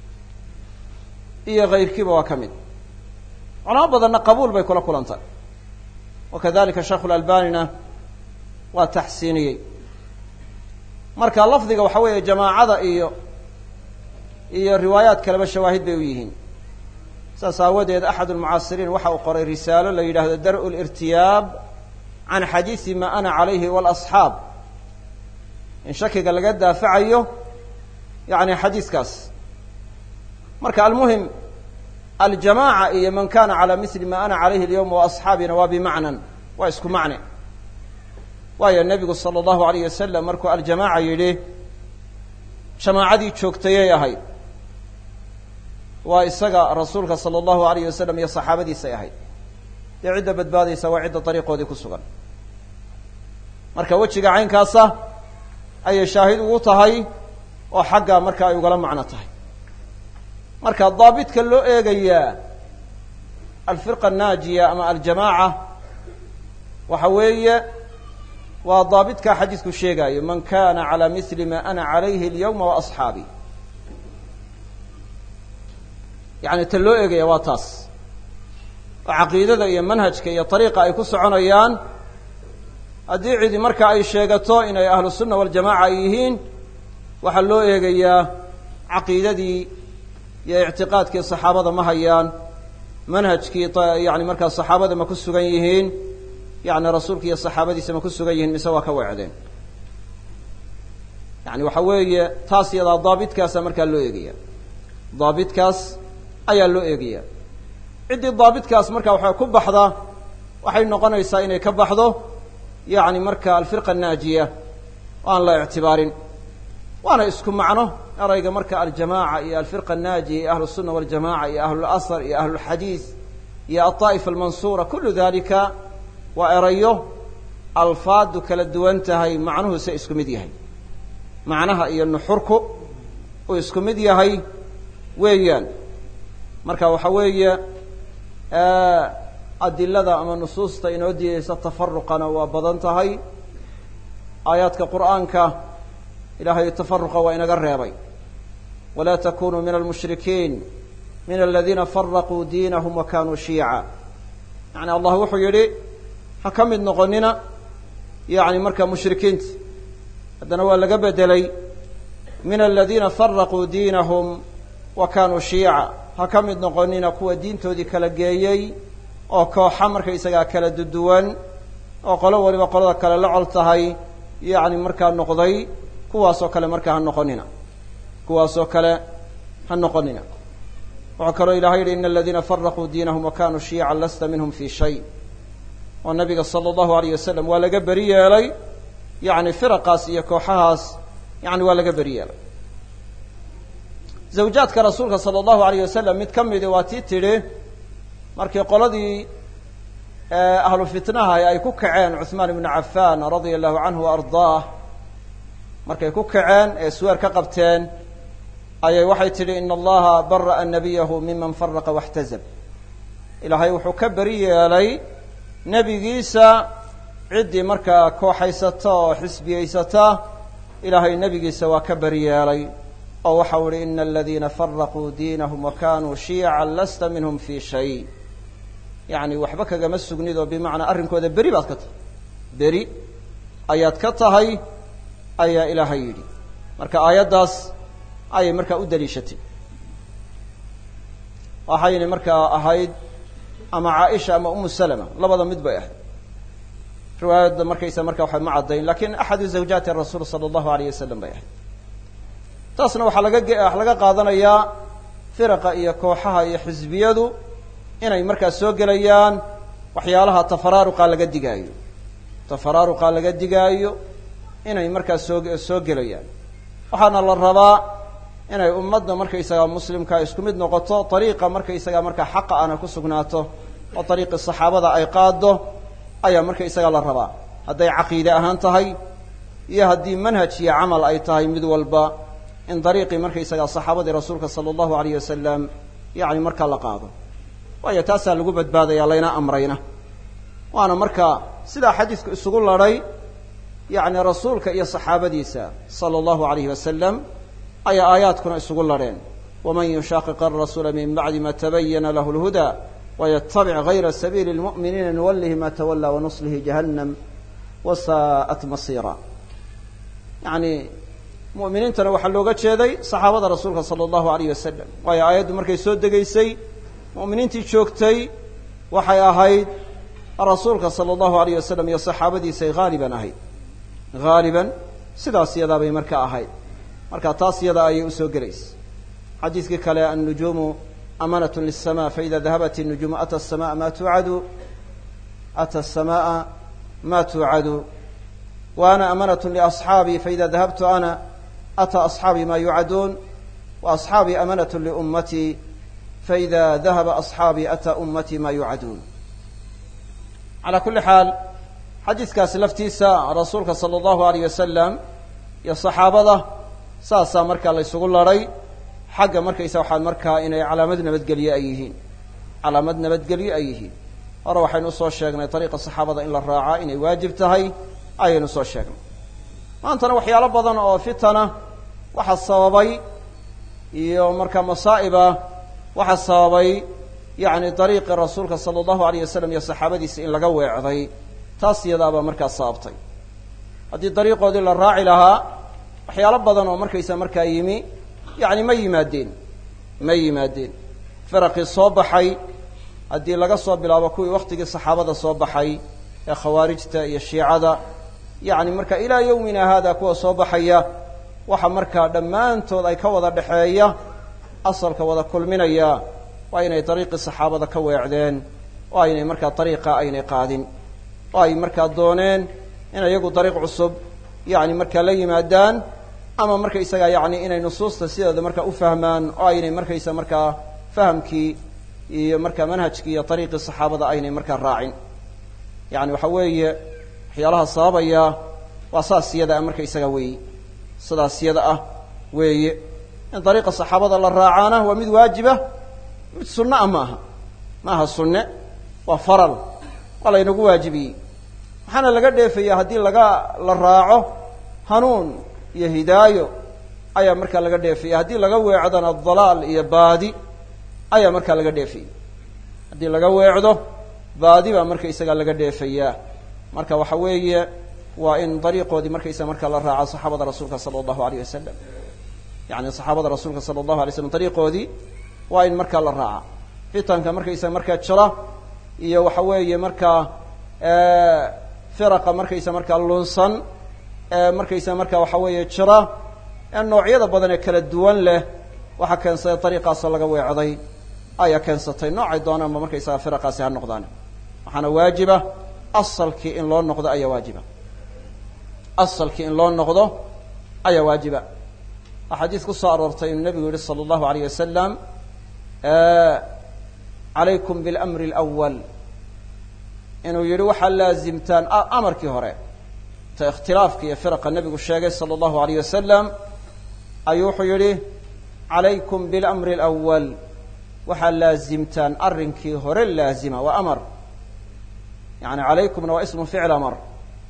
iyo kayrkiiba waa ka mid culamo badanna qabuul bay kula kulantay wakadalika sheikhu lalbanina waa taxsiiniyey marka lafdiga waxa weeye jamaacada iyo riwaayaad kaleba shawaahid bay u yihiin saas aawadeed axad almucaasiriin waxa uu qoray risaalo la yidhaahdo dar-u lirtiyaab can xadiisi ma ana calayhi walasxaab in shakiga laga daafacayo yani xadiiskaas marka almuhim aljamaaca iyo man kana calى mili ma ana calayhi اlyawma waasxaabina waa bimacnan waa isku macne waayo nebigu salى اllahu alayh wasalam markuu aljamaaca yidhi jamaacadii joogtayay ahayd waa isaga rasuulka salى اllahu alayh wasalam iyo saxaabadiisay ahayd dee cidda badbaadaysa waa cidda dariiqoodii ku sugan marka wejiga caynkaasa ayay shaahid ugu tahay oo xagga marka ay ugala macno tahay marka daabitka loo eegayaa alfirqa annaajiya ama aljamaaca waxa weeye waa daabitka xadiisku sheegaayo man kana calى mili ma ana calayhi اlyawma waasxaabii yani ta loo eegaya waa taas oo caqiidada iyo manhajka iyo ariiqa ay ku soconayaan haddii cidi marka ay sheegato inay ahlu sunna waljamaca ay yihiin waxaa loo eegayaa caqiidadii iyo ictiqaadkii saxaabada ma hayaan manhajkii yani markaa saxaabada ma ku sugan yihiin yani rasuulka iyo saxaabadiisa ma ku sugan yihiin mise waa ka weecdeen yani waxa weeye taas iyadaa daabitkaasa markaa loo eegaya daabitkaas ayaa loo eegaya ciddii daabitkaas marka waxay ku baxda waxay noqonaysaa inay ka baxdo yani marka alfirqa annaajiya o aan la ictibaarin waana isku macno erayga marka aljamaaca iyo alfirqa annaajiya iyo ahlu الsuna waljamaca iyo ahlulasr iyo ahlulxadiid iyo alطaa'ifa almansuura kullu dalika waa erayo alfaadu kala duwan tahay macnuhuse isku mid yahay macnaha iyo nuxurku uu isku mid yahay weeyaan marka waxa weeye adilada ama nusuusta inoo diidaysa tafaruqana waa badan tahay aayaadka qur'aanka ilahay tafaruqa waa inaga reebay walaa takunuu min almushrikiin min aladiina faraquu diinahum wa kanuu shiica yani allah wuxuu yidhi ha ka mid noqonina yani marka mushrikiinta haddana waa laga bedelay min aladiina faraquu diinahum wa kanuu shiica ha ka mid noqonina kuwa diintoodii kala geeyey oo kooxa markaysagaa kala duduwan oo qolo waliba qolada kale la col tahay yani markaa noqday kuwaasoo kale markaa ha noqonina kuwaasoo kale ha noqonina wuxuu kaloo ilahay yihi ina aladiina faraquu diinahum wa kanuu shiican lasta minhum fi shay oo nabiga salى اllahu alayh wasalam waa laga beri yeelay yani firaqaas iyo kooxahaas yani waa laga beri yeelay zawjaadka rasuulka salى اllahu alayh wasalam mid ka midi waa tii tidhi markii qoladii ahlu fitnaha ay ku kaceen cuثmaan ibnu cafan radia allahu canhu waardaah markay ku kaceen ee sweer ka qabteen ayay waxay tidhi ina allaha bara'a nabiyahu miman faraqa waxtazab ilaahay wuxuu ka beri yeelay nebigiisa ciddii markaa kooxaysata oo xisbiyeysata ilaahay nebigiisa waa ka beri yeelay oo waxa uu yihi ina aladiina faraquu diinahum wakanuu shiyacan lasta minhum fi shay yani waxba kagama sugnid oo bimacnaa arrinkooda beri baad ka tahay beri ayaad ka tahay ayaa ilaahay yidhi marka aayaddaas ayay markaa u daliishatay waxayna markaa ahayd ama caaisha ama umu salama labada mid bay ahayd riwaayadda markaysa markaa waxay ma caddayn lakin axadu zawjaati rasuul sala allahu alayh wasalam bay ahayd taasna waxaa laga qaadanayaa firaqa iyo kooxaha iyo xisbiyadu inay markaa soo gelayaan waxyaalaha tafaraaruqa laga digaayo inay markaa soo gelayaan waxaana la rabaa inay ummadda markaysaga muslimka isku mid noqoto ariiqa markaysaga markaa xaqa ana ku sugnaato oo ariiqi saxaabada ay qaado ayaa markaysaga la rabaa hadday caqiide ahaan tahay iyo haddii manhaj iyo camal ay tahay mid walba in dariiqii markaysaga saxaabadii rasuulka sala allahu alayh wasalam yani markaa la qaado waayo taasaa lagu badbaadaya layna amrayna waana markaa sidaa xadiidku isugu ladhay yani rasuulka iyo saxaabadiisa sala allahu alayhi wasalam ayaa aayaadkuna isugu ladheen waman yushaqiq arasuula min bacdi ma tabayana lahu lhuda waytabic gayra sabiili lmu'miniina nuwallihi ma tawallaa wanuslihi jahannam wasaa'at masiira yani mu'miniintana waxaa looga jeeday saxaabada rasuulka sala allahu alayh wasalam waayo aayaddu markay soo degaysay mu'miniintii joogtay waxay ahayd rasuulka sala allahu alayh wasalam iyo saxaabadiisay haaliban sidaas yadaa bay marka ahayd marka taas yada ayay usoo gelaysa xadiidkii kale annujuumu amanat lisama faida dahabat الnujuumu ata الsamaءa ma tuucadu wa ana amanat liasxaabii faida dahabtu ana ata asxaabii ma yuucaduun wa asxaabii amanat liummatii faida dahaba asxaabii ata ummatii ma yuucaduun calaa kulli xaal xadiidkaasi laftiisa rasuulka sala allahu alayh wasalam iyo saxaabada saasaa markaa la ysugu ladhay xagga markaysa waxaad markaa inay calaamad nabadgelye ay yihiin hore waxaynu usoo sheegnay dariiqa saxaabada in la raacaa inay waajib tahay ayaynu soo sheegnay maantana waxyaalo badan oo fitana waxa sababay iyo markaa masaa'iba waxa sababay yani dariiqii rasuulka sala allahu alayh wasalam iyo saxaabadiisa in laga weecday taas iyadaabaa markaa sababtay haddii dariiqoodii la raaci lahaa waxyaalo badan oo markaysa markaa yimi yani ma yimaadeen firaqii soo baxay haddii laga soo bilaabo kuwii waktigii saxaabada soo baxay ee khawaarijta iyo shiicada yani marka ilaa yawmina hada kuwa soo baxaya waxa markaa dhammaantood ay ka wada dhexeeya asalka wada kulminaya waa inay dariiqii saxaabada ka weecdeen oo aynay markaa dariiqa aynay qaadin oo ay markaa dooneen in iyagu dariiq cusub yani markaa la yimaadaan ama markaysaga yani inay nusuusta sideeda markaa u fahmaan oo aynay markaysa markaa fahamkii iyo markaa manhajkii iyo dariiqii saxaabada aynay markaa raacin yani waxa weeye waxyaalaha sababaya waa saas yada markaysaga weeye sidaas yada ah weeye in dariiqa saxaabada la raacaana waa mid waajiba mid sunna ah maaha sunne waa faral waa laynagu waajibiyey waxaana laga dheefaya haddii la raaco hanuun iyo hidaayo ayaa markaa laga dheefaya haddii laga weecdona dalaal iyo baadi ayaa markaa laga dheefaya haddii laga weecdo baadi baa markaysaga laga dheefayaa marka waxa weeye waa in dariiqoodii markaysa markaa la raaco saxaabada rasuulka sala allahu alayh wasalam yani saxaabada rasuulka sala allahu alay slam dariiqoodii waa in markaa la raaca fitanka markaysa markaa jira iyo waxa weeye markaa firaqa markaysa markaa lunsan markaysa markaa waxa weeye jira ee noocyada badan ee kala duwan leh waxaa keensatay dariiqaasoo laga weecday ayaa keensatay noocay doonaanba markaysaga firaqaasi ha noqdaan waxaana waajiba asalkii in loo noqdo ayaa waajiba axaadiis ku soo aroortay inuu nebigu yihi sala allahu alayh wasalam calaykum biاlamri اlأwal inuu yihi waxaa laazimtaan amarkii hore ta ikhtilaafka iyo firaqa nebigu sheegay sala allahu alayh wasalam ayuu wuxuu yihi calaykum biاlamri اlأwal waxaa laazimtaan arrinkii hore laazima waa amar yani calaykumna waa ismu ficl amar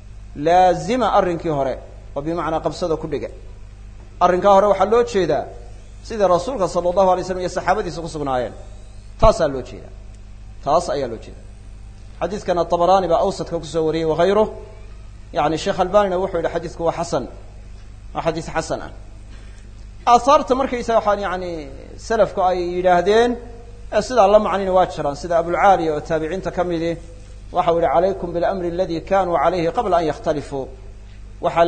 laazima arrinkii hore oo bimacnaa qabsada ku dhiga arrinkaa hore waxaa loo jeedaa sidii rasuulka sala allahu alay slam iyo saxaabadiisa ku sugnaayeen taasaa loo jeeda taas ayaa loo jeeda xadiidkana طabarani baa awsadka kusoo wariyey wakayruh yani sheekh albanina wuxuu yihi xadiidku waa xasan waa xadiis xasan ah aahaarta markaysaga waxaan yani selafku ay yidhaahdeen sidaa la macnina waa jiraan sida abulcaaliya oo taabiciinta ka midi waxau yihi calaykum bilamri aladi kanuu calayhi qabla an yakhtalifuu waxaa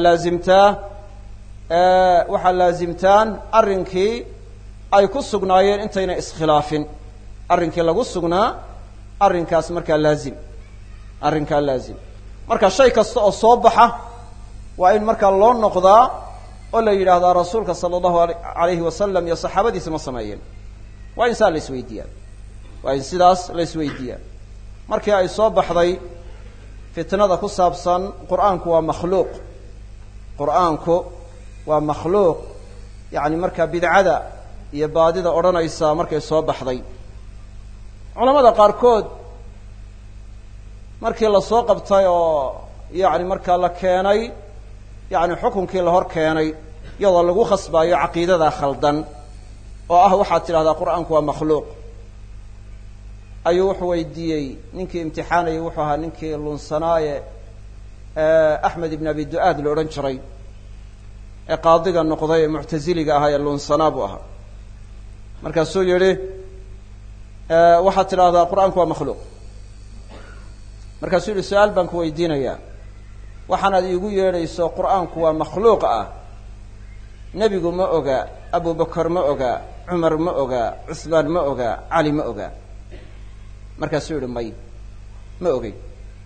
laazimtaan arrinkii ay ku sugnaayeen intayna iskhilaafin arrinkii lagu sugnaa arrinkaas markaa laazim marka shay kasta oo soo baxa waa in markaa loo noqdaa oo la yidhaahdaa rasuulka sala allahu alayhi wasalam iyo saxaabadiisa ma sameeyeen waa in saa la isweydiiyaa waa in sidaas la isweydiiyaa markii ay soo baxday fitnada ku saabsan qur'aanku waa makhluuq yani markaa bidcada iyo baadida odhanaysa markay soo baxday culamada qaarkood markii lasoo qabtay oo yani markaa la keenay yani xukunkii la hor keenay iyadoo lagu khasbaayo caqiidada khaldan oo ah waxaad tidhahdaa qur'aanku waa makhluuq ayuu wuxuu weydiiyey ninkii imtixaanayay wuxuu ahaa ninkii lunsanaaye axmed ibn abi du'aad la odhan jiray ee qaadiga noqday ee muctaziliga ahaa ee lunsanaa buu ahaa markaasuu yihi waxaad tidhahdaa qur'aanku waa makhluuq markaasuu yihi su-aal baan ku weydiinayaa waxaanaad iigu yeedhayso qur'aanku waa makhluuq ah nebigu ma oga abubakar ma oga cumar ma oga cusmaan ma oga cali ma oga markaasuu yihi may ma ogey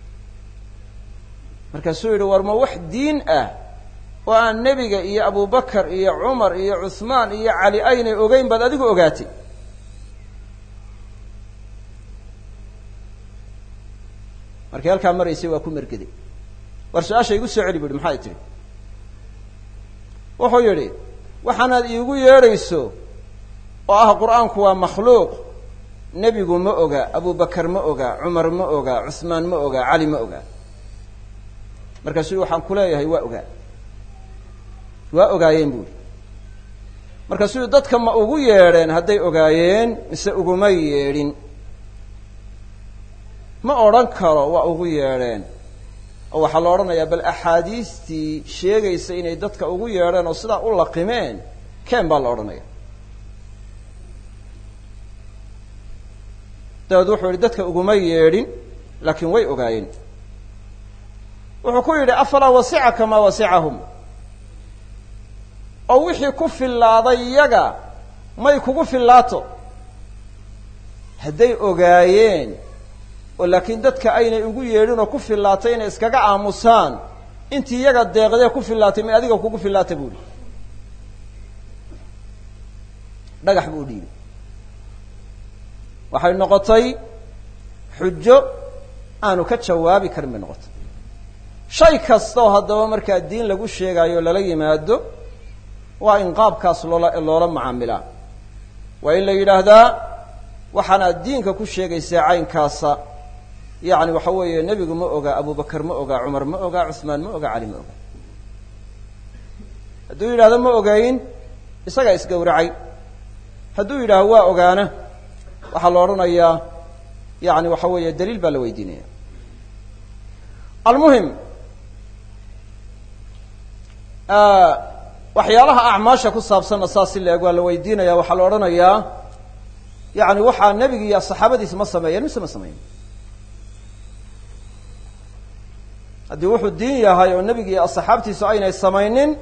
markaasuu yihi war ma wax diin ah oo aan nebiga iyo abubakar iyo cumar iyo cusmaan iyo cali aynay ogeyn baad adigu ogaatay markii halkaa maraysay waa ku mergeday war su-aasha igu soo celi bu yihi maxay tihi wuxuu yidhi waxaanaad iigu yeedhayso oo ah qur'aanku waa makhluuq nebigu ma oga abubakar ma oga cumar ma oga cusmaan ma oga cali ma oga markaasuu yihi waxaan ku leeyahay waa ogaayeen buuri markaasuu yihi dadka ma ugu yeedheen hadday ogaayeen mise uguma yeedhin ma odhan karo waa ugu yeedheen oo waxaa la odhanayaa bal axaadiistii sheegaysa inay dadka ugu yeedheen oo sidaa u laqimeen keen baa la odhanaya dabeed wuxuu yihi dadka uguma yeedhin laakiin way ogaayeen wuxuu ku yidhi afalaa wasicaka maa wasicahum oo wixii ku fillaaday iyaga may kugu fillaato hadday ogaayeen oo laakiin dadka aynay ugu yeedhin oo ku fillaatay inay iskaga aamusaan intii iyaga deeqdee ku fillaatay may adiga kugu fillaata buuhi dhagax buu dhiibay waxay noqotay xujo aanu ka jawaabi karin bay noqotay shay kasta oo haddaba markaa diin lagu sheegaayo o lala yimaado waa in qaabkaas loola macaamilaa waa in la yidhaahdaa waxaanaad diinka ku sheegaysaa caynkaasa yani waxa weeye nebigu ma oga abubakar ma oga cumar ma oga cusmaan ma oga cali ma oga hadduu yidhahdo ma ogayn isagaa isgowracay hadduu yidhahdo waa ogaana waxaa la odhanayaa yani waxa weeye daliil baa la weydiinaya almuhim waxyaalaha acmaasha ku saabsanna saas si la eg waa la weydiinaya waxaa la odhanayaa yani waxaa nebigi iyo saxaabadiisa ma sameeyeen mise ma sameeyen haddii wuxuu diin yahay oo nebigi iyo asxaabtiisu aynay samaynin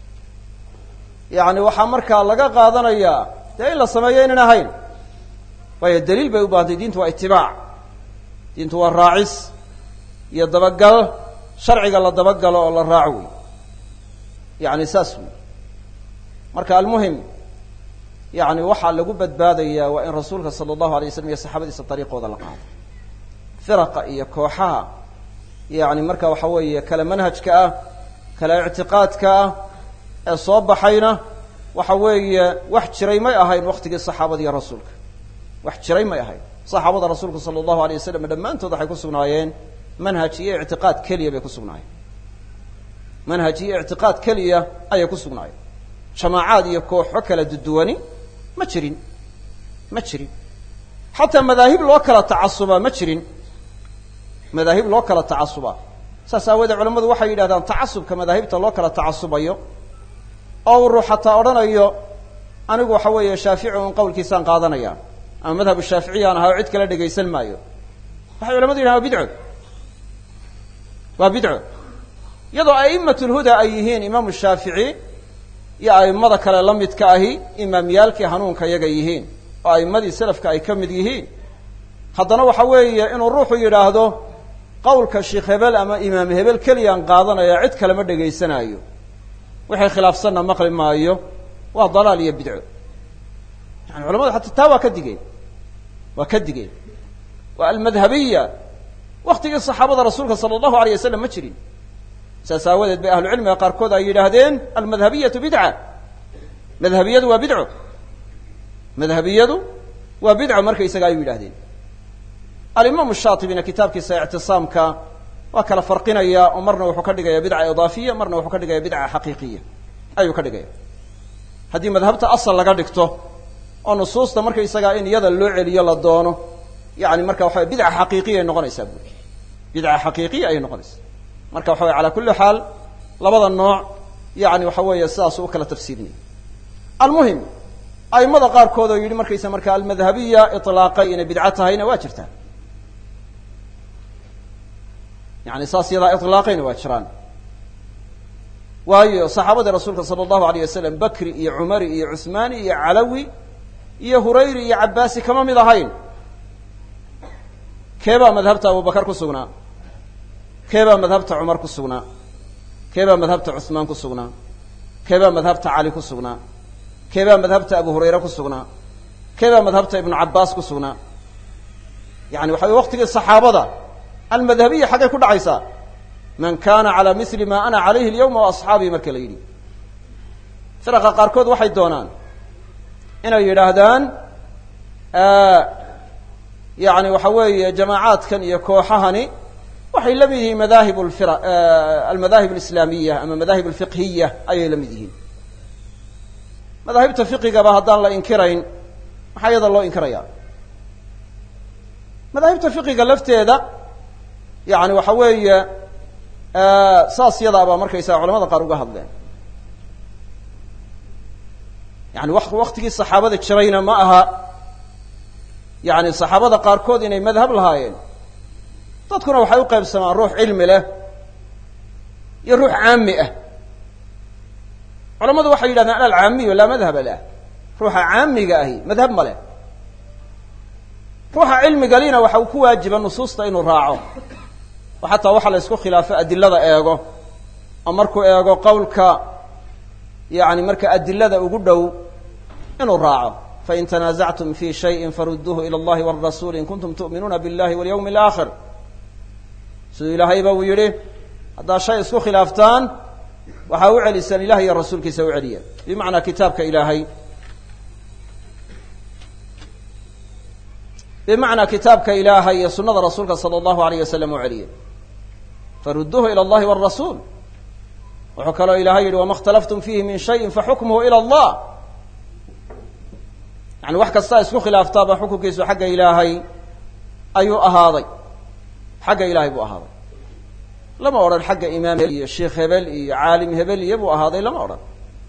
yani waxaa markaa laga qaadanayaa dee in la sameeyo aynan ahayn waayo daliil bay u baahantay diintu waa itibaac diintu waa raacis iyo dabagal sharciga la dabagalo oo la raaco wey yani saas wey marka almuhim yani waxaa lagu badbaadayaa waa in rasuulka sala allahu alay waslam iyo saxaabadiisa dariiqooda la qaado firaqa iyo kooxaha yani marka waxa weeye kala manhajka ah kala ictiqaadka ah ee soo baxayna waxa weeye wax jiray may ahayn waktigii saxaabada iyo rasuulka wax jiray may ahayn saxaabada rasuulka sala allahu alay wasalam dhammaantood waxay ku sugnaayeen manhaj iyo ictiqaad keliya bay ku sugnaayeen manhaj iyo ictiqaad keliya ayay ku sugnaayeen jamaacaad iyo kooxo kala duduwani ma jirin ma jirin xataa madaahib loo kala tacasubaa ma jirin madaahib loo kala tacasubaa saas aawoodee culamadu waxay yidhahdaan tacasubka madaahibta loo kala tacasubayo oo uu ruux xataa odhanayo anigu waxa weeye shaafici un qawlkiisaan qaadanaya ama madhabu shaaficiyaan ahaa oo cid kala dhegaysan maayo waxay culamadu yidhahan waa bidco waa bidco iyadoo a'imatu lhuda ay yihiin imaamu shaafici iyo a'immada kale la midka ahi imaamyaalkii hanuunka iyaga yihiin oo a'immadii salafka ay ka mid yihiin haddana waxa weeye inuu ruuxu yidhaahdo qawlka sheikh hebel ama imaam hebel keliyaan qaadanaya cid kalema dhegaysanaayo wixay khilaafsanna maqli maayo waa dalaal iyo bidco yani culamadu xataa taa waa ka digeen waa ka digeen waa almadhabiya waktigii saxaabada rasuulka sala allahu alayh wasalam ma jirin saas aawadeed bay ahlucilmiga qaarkood ay yidhaahdeen almadhabiyatu bidca madhabiyadu waa bidco madhabiyadu waa bidco markaysaga ayuu yidhahdeen alimaamu shaatibina kitaabkiisa ictisaamka waa kala farqinaya oo marna wuxuu ka dhigaya bidca idaafiya marna wuxuu ka dhigaya bidca xaqiiqiya ayuu ka dhigaya haddii madhabta asal laga dhigto oo nusuusta markaysagaa in iyada loo celiyo la doono yani marka waxa bidca xaqiiqiya ay noqonaysaa buuri bidca xaqiiqiya ayay noqonaysaa marka waxa weye ala kulli xaal labada nooc yani waxa weeye sidaasuu u kala tafsiirinaya almuhim a'immada qaarkood oo yidhi markaysa marka almadhabiya itlaaqay inay bidco tahayna waa jirtaa yani saas yadaa itlaaqayna waa jiraan waayo saxaabadii rasuulka sala allahu alayh wasalam bakri iyo cumari iyo cuhmaani iyo calawi iyo hurayri iyo cabbaasi kama mid ahayn keebaa madhabta abubakar ku sugnaa keebaa madhabta cumar ku sugnaa keebaa madhabta cuhmaan ku sugnaa keebaa madhabta cali ku sugnaa keebaa madhabta abu hurayre ku sugnaa keebaa madhabta ibnu cabbaas ku sugnaa yani waxa way waqtigii saxaabada almadhabiya xaggay ku dhacaysaa man kana calى mili ma ana calayhi alyawma wa asxaabii marka la yidhi firaqa qaarkood waxay doonaan inay yidhaahdaan yani waxa weeye jamaacaadkan iyo kooxahani waxay la mid yihiin madahib almadahib alislaamiya ama madahib alfiqhiya ayay la mid yihiin madaahibta fiqigaba haddaan la inkirayn maxaa iyada loo inkiraya madaahibta fiqiga lafteeda yani waxa weeye saas yadaabaa markaysaga culamada qaar uga hadleen yani waktigii saxaabada jirayna ma aha yani saxaabada qaarkood inay madhab lahaayeen dadkuna waxay u qaybsamaan ruux cilmi leh iyo ruux caami ah culamadu waxay yidhahdeen ana alcaamiyu laa madhaba lah ruuxa caamiga ahi madhab ma leh ruuxa cilmiga lina waxa uu ku waajiba nusuusta inuu raaco oo xataa waxa la isku khilaafo adilada eego oo markuu eego qawlka yani marka adilada ugu dhow inuu raaco fain tanaasactum fi shayin farudduuhu ila allahi wاrasuuli in kuntum tu'minuuna biاllahi walyawmi اlaakhir siduu ilaahayba uu yidhi haddaad shay isku khilaaftaan waxaa u celisaan ilaah iyo rasuulkiisa u celiya bimacnaa kitaabka ilaahay bimacnaa kitaabka ilaahay iyo sunada rasuulka sala allahu alayh wasalam u celiya farudduuhu ila allahi wاrasuul wuxuu kaloo ilaahay yidhi wama اkhtalaftum fiihi min shayin faxukmuhu ila allah yani wax kastaa isku khilaaftaaba xukunkiisu xagga ilaahay ayuu ahaaday xagga ilaahay buu ahaaday lama odhan xagga imaam iyo sheikh hebel iyo caalim hebel iyo buu ahaaday lama odhan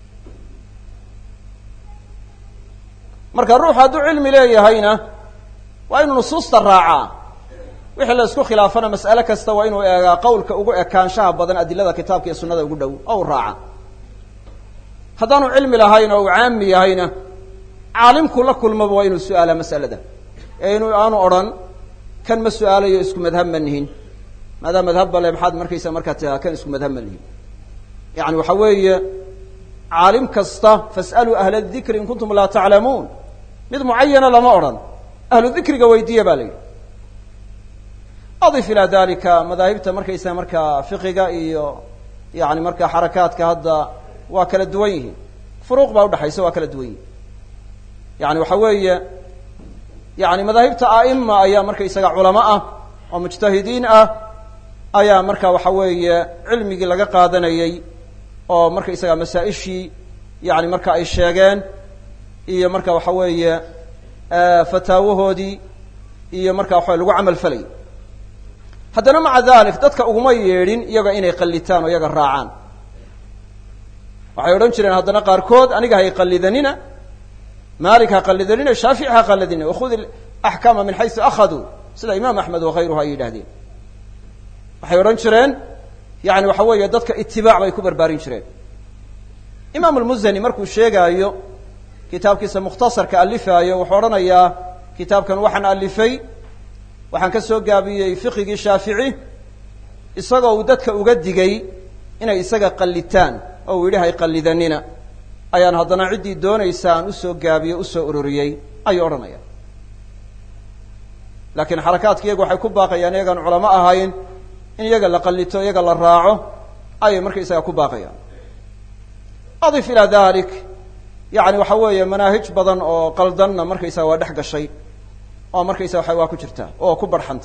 marka ruuxu hadduu cilmi leeyahayna waa inuu nusuusta raacaa wixii la isku khilaafana mas'ale kasta waa inuu eegaa qawlka ugu ekaanshaha badan adilada kitaabka iyo sunnada ugu dhow oo u raaca haddaanu cilmi lahayn oo uu caami yahayna caalimku la kulmaba waa inuu su-aalaa mas'alada ee inuu aanu odhan kan ma su-aalayo isku madhab ma nihin maadaa madhabba le maxaad markaysa markaa tiraa kan isku madhab ma nihin yani waxa weeye caalim kasta fas'aluu ahla dikri in kuntum laa taclamuun mid mucayana lama odhan ahlu dikriga weydiiya ba la yidhi adif ilaa dalika madaahibta markaysa markaa fiqiga iyo yani markaa xarakaadka hadda waa kala duwan yihiin furuuq baa udhaxaysa waa kala duwan yihin yani waxa weeye yani madaahibta a'ima ayaa markaysaga culamo ah oo mujtahidiin ah ayaa marka waxa weeye cilmigii laga qaadanayey oo markaysaga masaa-ishii yani marka ay sheegeen iyo marka waxa weeye fataawahoodii iyo marka waxa lagu camal falay haddana maca dalik dadka uguma yeedhin iyaga inay qallitaan oo iyaga raacaan waxay odhan jireen haddana qaarkood aniga hay qallidanina maalik ha qallidanina shaafici ha qallidanina wakhud axkaama min xaysu akhaduu sida imaam axmed wakayruhu ay yidhahdeen waxay odhan jireen yani waxa weeye dadka itibaac bay ku barbaarin jireen imaam almuzani markuu sheegaayo kitaabkiisa mukhtasarka alifaayo wuxuu odhanayaa kitaabkan waxaan alifay waxaan ka soo gaabiyey fiqigii shaafici isagoo uu dadka uga digay inay isaga qallitaan oo uu yidhi hay qallidanina ayaan haddana ciddii doonaysa aan usoo gaabiyo usoo ururiyey ayuu odhanaya laakiin xarakaadka iyagu waxay ku baaqayaan iyagaan culamo ahayn in iyaga la qallito iyaga la raaco ayay markaysaga ku baaqayaan adif ilaa dalik yani waxa weeye manaahij badan oo qaldanna markaysaga waa dhex gashay oo markaysaga waa ku jirta oo ku barxanta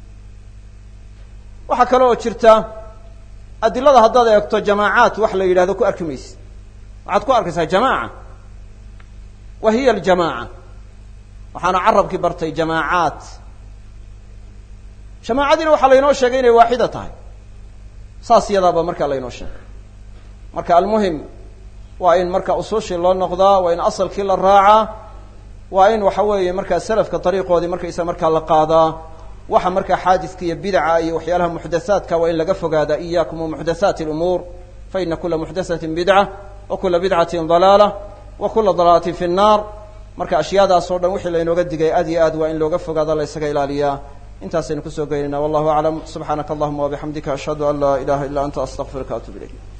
waxaa kale oo jirta adilada haddaad eegto jamaacaat wax la yidhahdo ku arki maysid waxaad ku arkaysaa jamaaca wa hiya aljamaaca waxaana carabkii bartay jamaacaat jamaacadiina waxaa laynoo sheegay inay waaxida tahay saas iyadaaba markaa laynoo sheegay marka almuhim waa in marka usuushii loo noqdaa waa in asalkii la raacaa waa in waxa weeye markaa salafka dariiqoodii markaysa markaa la qaadaa waxa markaa xaadiska iyo bidaca iyo waxyaalaha muxdathaadka waa in laga fogaadaa iyaakum wamuxdathaati alumuur faina kula muxdathatin bidca wa kula bidcatin dalaala wa kula dalaalatin fi nnaar marka ashyaadaas oo dhan wixii laynooga digay aad iyo aad waa in looga fogaado la ysaga ilaaliyaa intaasaynu kusoo geynayna wallahu aclam subxaanaka allahuma wabixamdika ashhadu an laa ilaha illa anta astaqfiruka atub ilayk